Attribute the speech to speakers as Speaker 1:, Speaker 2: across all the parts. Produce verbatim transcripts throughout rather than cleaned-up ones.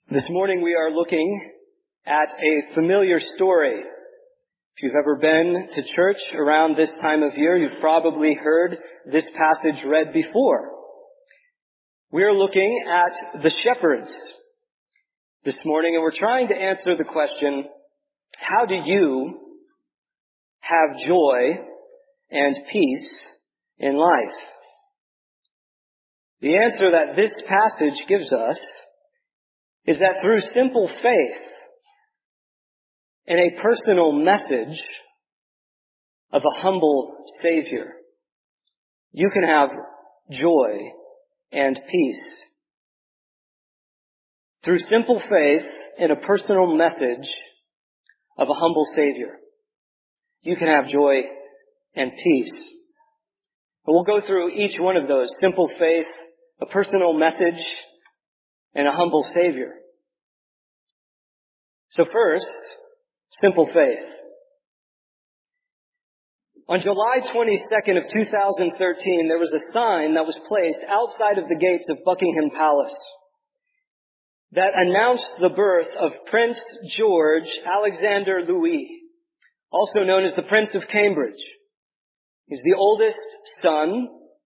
Speaker 1: This morning we are looking at a familiar story. If you've ever been to church around this time of year, you've probably heard this passage read before. We are looking at the shepherds this morning, and we're trying to answer the question, how do you have joy and peace in life? The answer that this passage gives us is that through simple faith in a personal message of a humble Savior, you can have joy and peace. Through simple faith in a personal message of a humble Savior, you can have joy and peace. And we'll go through each one of those: simple faith, a personal message, and a humble Savior. So first, simple faith. On July twenty-second of two thousand thirteen, there was a sign that was placed outside of the gates of Buckingham Palace that announced the birth of Prince George Alexander Louis, also known as the Prince of Cambridge. He's the oldest son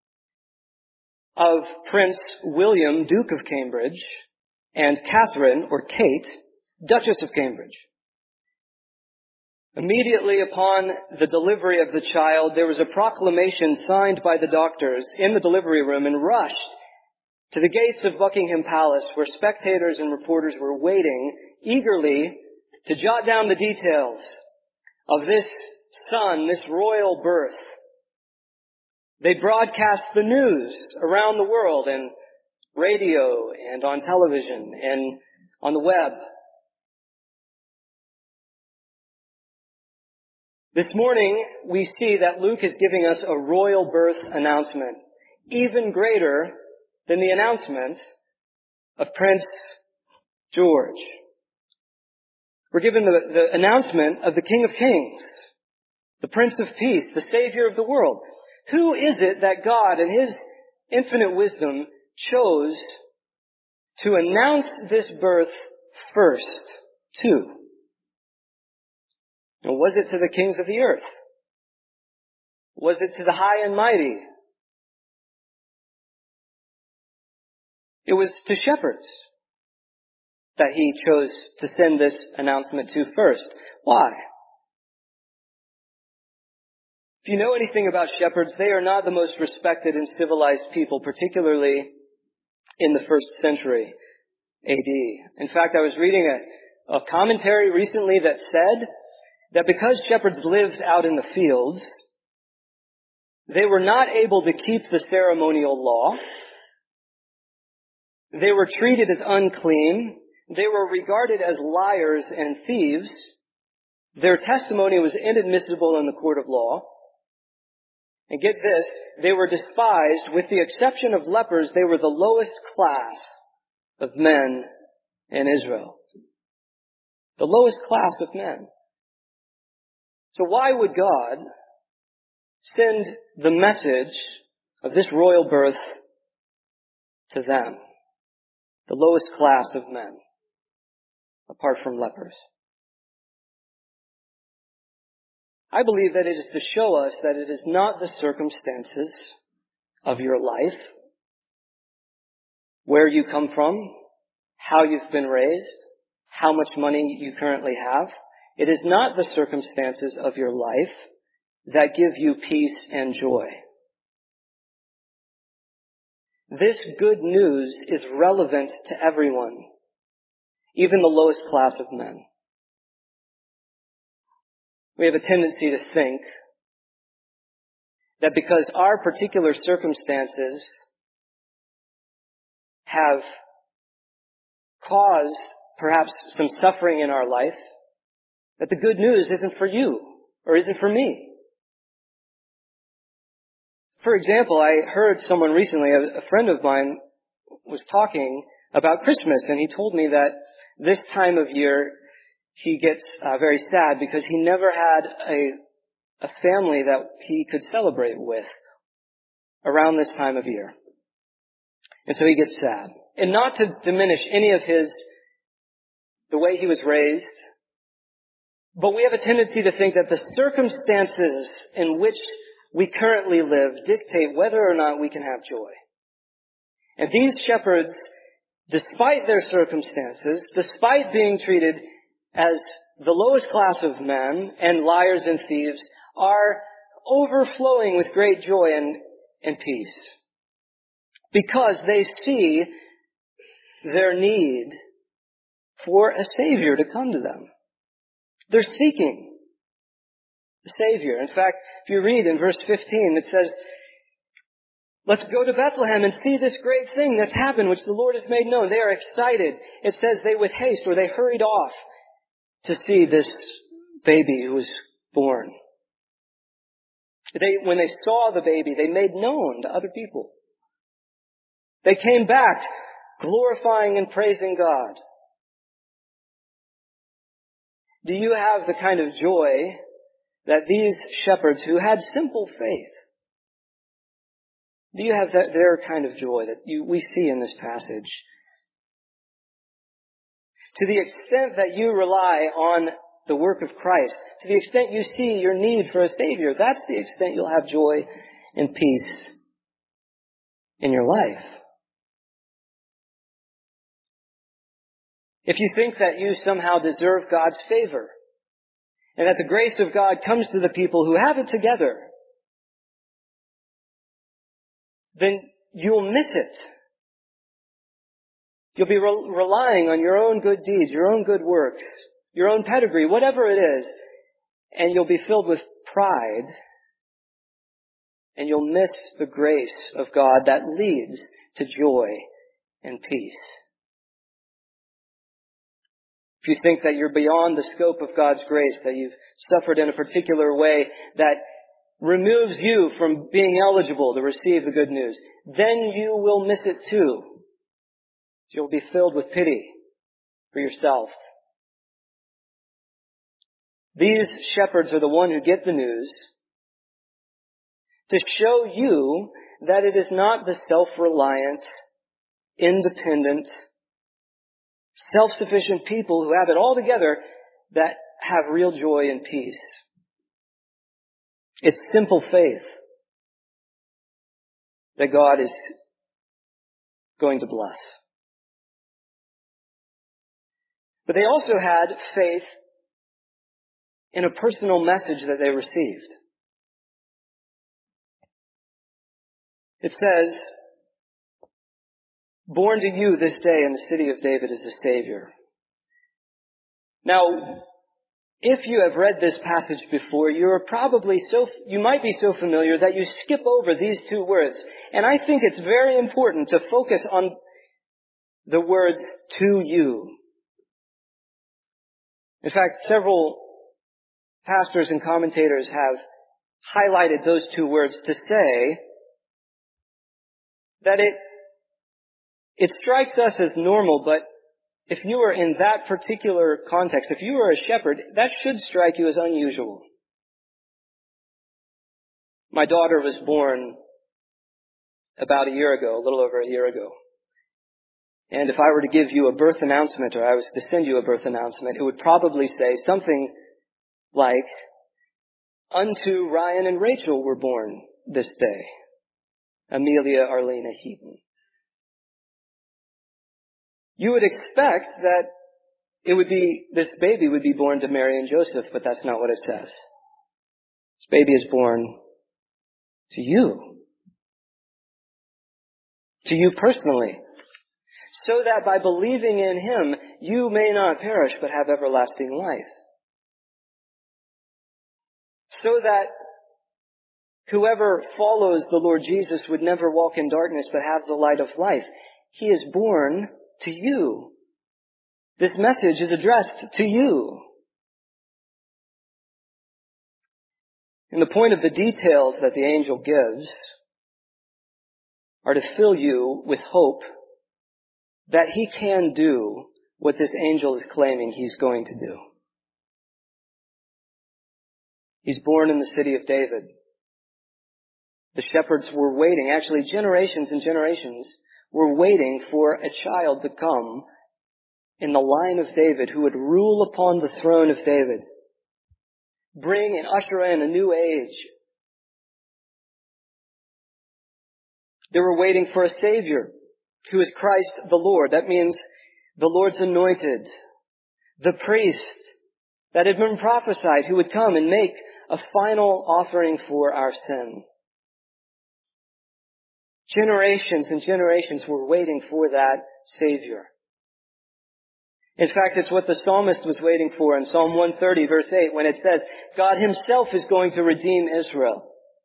Speaker 1: of Prince William, Duke of Cambridge, and Catherine, or Kate, Duchess of Cambridge. Immediately upon the delivery of the child, there was a proclamation signed by the doctors in the delivery room and rushed to the gates of Buckingham Palace, where spectators and reporters were waiting eagerly to jot down the details of this son, this royal birth. They broadcast the news around the world in radio and on television and on the web. This morning, we see that Luke is giving us a royal birth announcement, even greater than the announcement of Prince George. We're given the, the announcement of the King of Kings, the Prince of Peace, the Savior of the world. Who is it that God, in His infinite wisdom, chose to announce this birth first to? And was it to the kings of the earth? Was it to the high and mighty? It was to shepherds that He chose to send this announcement to first. Why? If you know anything about shepherds, they are not the most respected and civilized people, particularly in the first century A D. In fact, I was reading a, a commentary recently that said that because shepherds lived out in the fields, they were not able to keep the ceremonial law. They were treated as unclean. They were regarded as liars and thieves. Their testimony was inadmissible in the court of law. And get this, they were despised. With the exception of lepers, they were the lowest class of men in Israel. The lowest class of men. So why would God send the message of this royal birth to them, the lowest class of men, apart from lepers? I believe that it is to show us that it is not the circumstances of your life, where you come from, how you've been raised, how much money you currently have. It is not the circumstances of your life that give you peace and joy. This good news is relevant to everyone, even the lowest class of men. We have a tendency to think that because our particular circumstances have caused perhaps some suffering in our life, that the good news isn't for you or isn't for me. For example, I heard someone recently, a friend of mine was talking about Christmas, and he told me that this time of year he gets uh, very sad because he never had a, a family that he could celebrate with around this time of year. And so he gets sad. And not to diminish any of his the way he was raised. But we have a tendency to think that the circumstances in which we currently live dictate whether or not we can have joy. And these shepherds, despite their circumstances, despite being treated as the lowest class of men and liars and thieves, are overflowing with great joy and, and peace. Because they see their need for a Savior to come to them. They're seeking a Savior. In fact, if you read in verse fifteen, it says, let's go to Bethlehem and see this great thing that's happened, which the Lord has made known. They are excited. It says they with haste, or they hurried off to see this baby who was born. They, when they saw the baby, they made known to other people. They came back glorifying and praising God. Do you have the kind of joy that these shepherds who had simple faith, do you have that, their kind of joy that you, we see in this passage? To the extent that you rely on the work of Christ, to the extent you see your need for a Savior, that's the extent you'll have joy and peace in your life. If you think that you somehow deserve God's favor, and that the grace of God comes to the people who have it together, then you'll miss it. You'll be re- relying on your own good deeds, your own good works, your own pedigree, whatever it is, and you'll be filled with pride, and you'll miss the grace of God that leads to joy and peace. If you think that you're beyond the scope of God's grace, that you've suffered in a particular way that removes you from being eligible to receive the good news, then you will miss it too. You'll be filled with pity for yourself. These shepherds are the one who get the news to show you that it is not the self-reliant, independent, self-sufficient people who have it all together that have real joy and peace. It's simple faith that God is going to bless. But they also had faith in a personal message that they received. It says, born to you this day in the city of David is a Savior. Now, if you have read this passage before, you're probably so, you might be so familiar that you skip over these two words. And I think it's very important to focus on the words, to you. In fact, several pastors and commentators have highlighted those two words to say that it It strikes us as normal, but if you are in that particular context, if you are a shepherd, that should strike you as unusual. My daughter was born about a year ago, a little over a year ago. And if I were to give you a birth announcement, or I was to send you a birth announcement, it would probably say something like, unto Ryan and Rachel were born this day. Amelia Arlena Heaton. You would expect that it would be, this baby would be born to Mary and Joseph, but that's not what it says. This baby is born to you. To you personally. So that by believing in Him, you may not perish, but have everlasting life. So that whoever follows the Lord Jesus would never walk in darkness, but have the light of life. He is born to you. This message is addressed to you. And the point of the details that the angel gives are to fill you with hope that He can do what this angel is claiming He's going to do. He's born in the city of David. The shepherds were waiting, actually generations and generations were waiting for a child to come in the line of David who would rule upon the throne of David, bring and usher in a new age. They were waiting for a Savior who is Christ the Lord. That means the Lord's anointed, the priest that had been prophesied who would come and make a final offering for our sin. Generations and generations were waiting for that Savior. In fact, it's what the psalmist was waiting for in Psalm one thirty, verse eight, when it says, God himself is going to redeem Israel.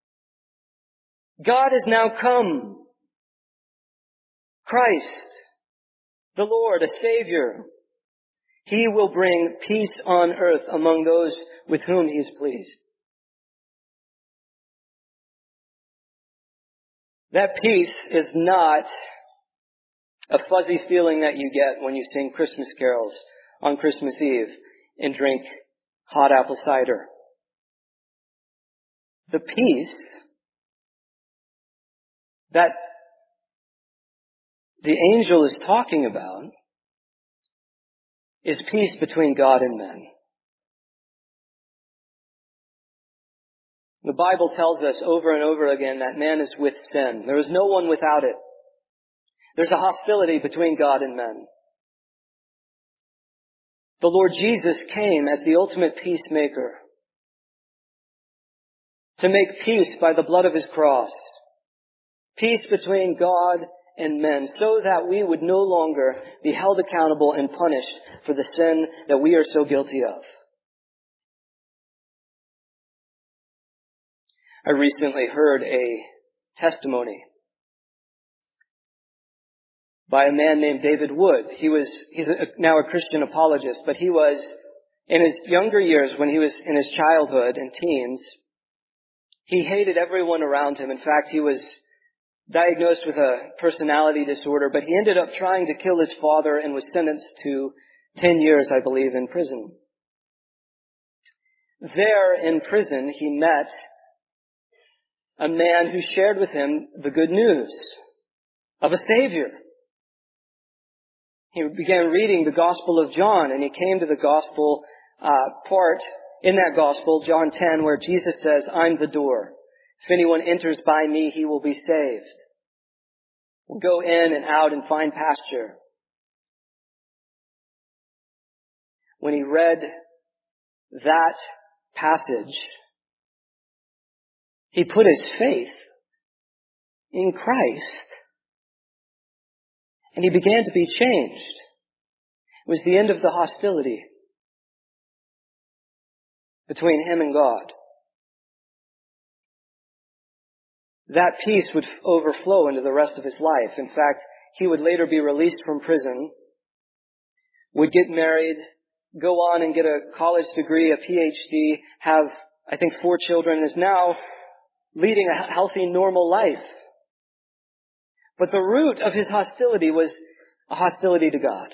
Speaker 1: God has now come. Christ, the Lord, a Savior. He will bring peace on earth among those with whom he is pleased. That peace is not a fuzzy feeling that you get when you sing Christmas carols on Christmas Eve and drink hot apple cider. The peace that the angel is talking about is peace between God and men. The Bible tells us over and over again that man is with sin. There is no one without it. There's a hostility between God and men. The Lord Jesus came as the ultimate peacemaker to make peace by the blood of his cross. Peace between God and men, so that we would no longer be held accountable and punished for the sin that we are so guilty of. I recently heard a testimony by a man named David Wood. He was, he's a, now a Christian apologist, but he was, in his younger years, when he was in his childhood and teens, he hated everyone around him. In fact, he was diagnosed with a personality disorder, but he ended up trying to kill his father and was sentenced to ten years, I believe, in prison. There in prison, he met a man who shared with him the good news of a Savior. He began reading the Gospel of John, and he came to the Gospel uh, part in that Gospel, John ten, where Jesus says, I'm the door. If anyone enters by me, he will be saved. Will go in and out and find pasture. When he read that passage, he put his faith in Christ, and he began to be changed. It was the end of the hostility between him and God. That peace would overflow into the rest of his life. In fact, he would later be released from prison, would get married, go on and get a college degree, a P H D, have, I think, four children, is now leading a healthy, normal life. But the root of his hostility was a hostility to God.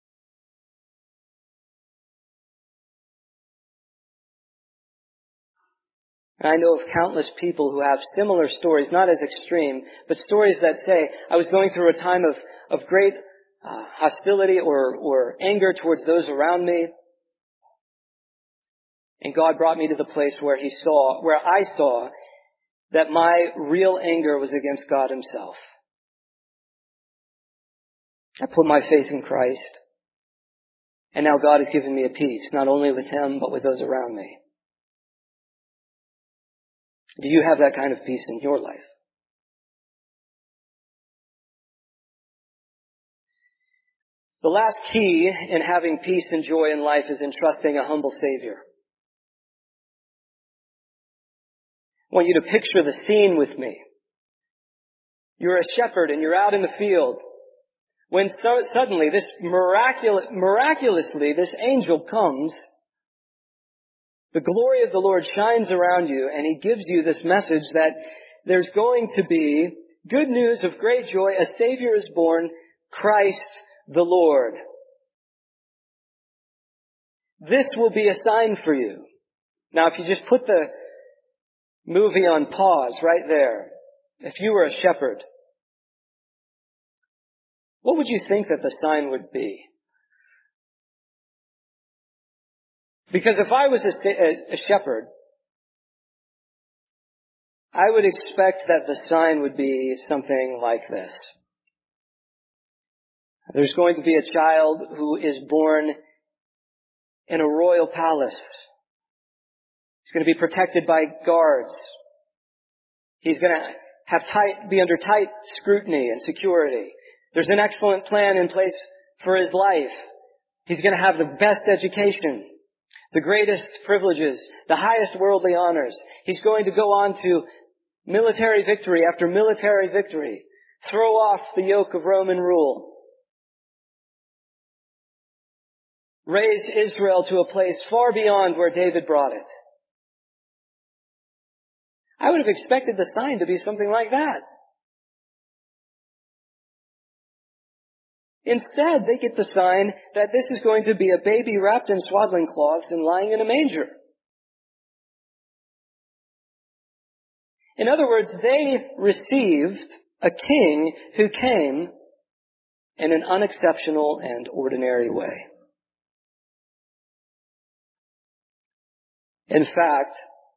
Speaker 1: And I know of countless people who have similar stories, not as extreme, but stories that say, I was going through a time of, of great uh, hostility or, or anger towards those around me. And God brought me to the place where He saw, where I saw that my real anger was against God Himself. I put my faith in Christ. And now God has given me a peace, not only with Him, but with those around me. Do you have that kind of peace in your life? The last key in having peace and joy in life is in trusting a humble Savior. I want you to picture the scene with me. You're a shepherd and you're out in the field. When so, suddenly, this miraculous, miraculously, this angel comes, the glory of the Lord shines around you, and He gives you this message that there's going to be good news of great joy. A Savior is born, Christ the Lord. This will be a sign for you. Now, if you just put the movie on pause right there, if you were a shepherd, what would you think that the sign would be? Because if I was a, a, a shepherd, I would expect that the sign would be something like this. There's going to be a child who is born in a royal palace. He's going to be protected by guards. He's going to have tight, be under tight scrutiny and security. There's an excellent plan in place for his life. He's going to have the best education, the greatest privileges, the highest worldly honors. He's going to go on to military victory after military victory, throw off the yoke of Roman rule, raise Israel to a place far beyond where David brought it. I would have expected the sign to be something like that. Instead, they get the sign that this is going to be a baby wrapped in swaddling cloths and lying in a manger. In other words, they received a king who came in an unexceptional and ordinary way. In fact,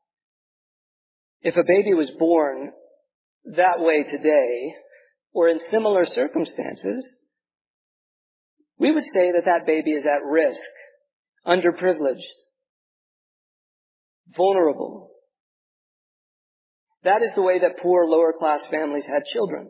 Speaker 1: if a baby was born that way today, or in similar circumstances, we would say that that baby is at risk, underprivileged, vulnerable. That is the way that poor lower-class families had children.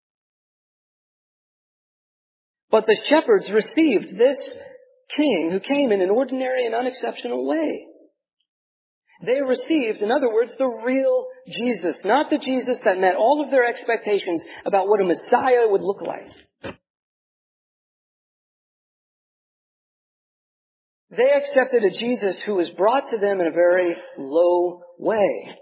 Speaker 1: But the shepherds received this king who came in an ordinary and unexceptional way. They received, in other words, the real Jesus, not the Jesus that met all of their expectations about what a Messiah would look like. They accepted a Jesus who was brought to them in a very low way.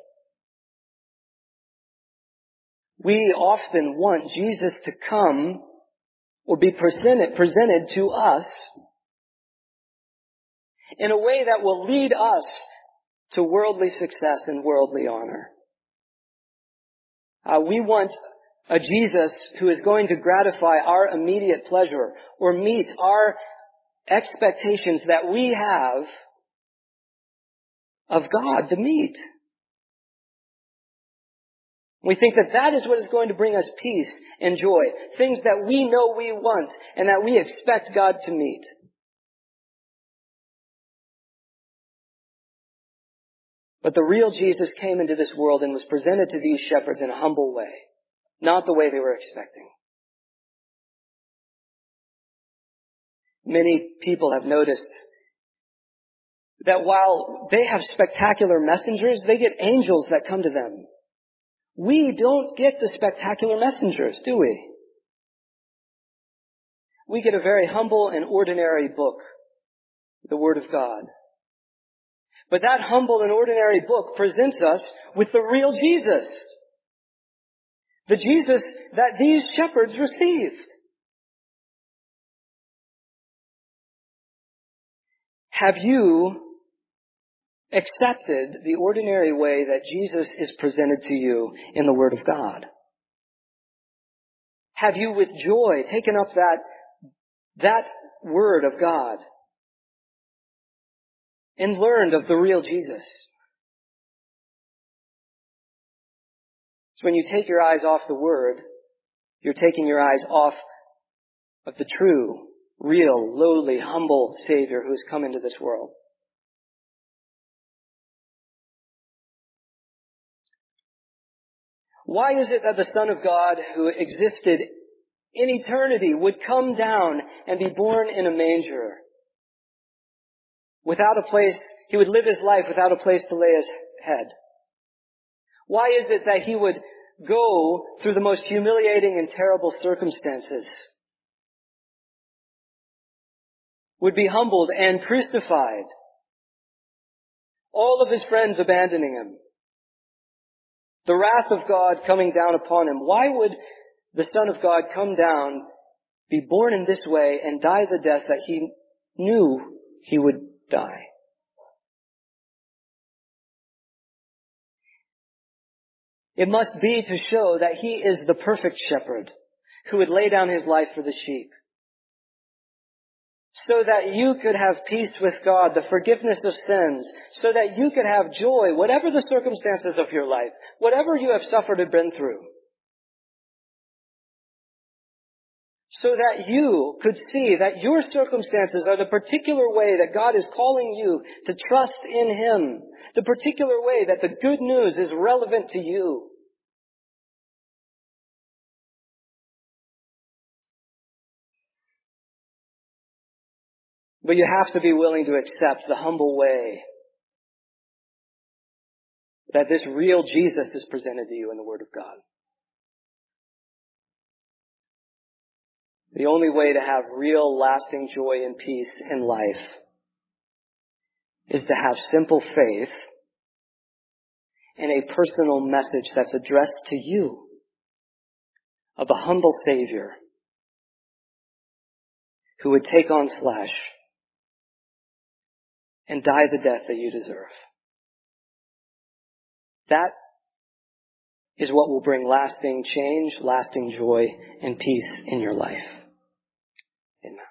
Speaker 1: We often want Jesus to come or be presented, presented to us in a way that will lead us to worldly success and worldly honor. Uh, we want a Jesus who is going to gratify our immediate pleasure or meet our expectations that we have of God to meet. We think that that is what is going to bring us peace and joy, things that we know we want and that we expect God to meet. But the real Jesus came into this world and was presented to these shepherds in a humble way, not the way they were expecting. Many people have noticed that while they have spectacular messengers, they get angels that come to them. We don't get the spectacular messengers, do we? We get a very humble and ordinary book, the Word of God. But that humble and ordinary book presents us with the real Jesus. The Jesus that these shepherds received. Have you accepted the ordinary way that Jesus is presented to you in the Word of God? Have you with joy taken up that, that Word of God and learned of the real Jesus? So when you take your eyes off the Word, you're taking your eyes off of the true, real, lowly, humble Savior who has come into this world. Why is it that the Son of God, who existed in eternity, would come down and be born in a manger? Without a place, he would live his life without a place to lay his head. Why is it that he would go through the most humiliating and terrible circumstances? Would be humbled and crucified. All of his friends abandoning him. The wrath of God coming down upon him. Why would the Son of God come down, be born in this way, and die the death that he knew he would die? It must be to show that he is the perfect shepherd who would lay down his life for the sheep. so that you could have peace with God, the forgiveness of sins, so that you could have joy, whatever the circumstances of your life, whatever you have suffered and been through. So that you could see that your circumstances are the particular way that God is calling you to trust in Him, the particular way that the good news is relevant to you. But you have to be willing to accept the humble way that this real Jesus is presented to you in the Word of God. The only way to have real, lasting joy and peace in life is to have simple faith in a personal message that's addressed to you of a humble Savior who would take on flesh and die the death that you deserve. That is what will bring lasting change, lasting joy, and peace in your life. Amen.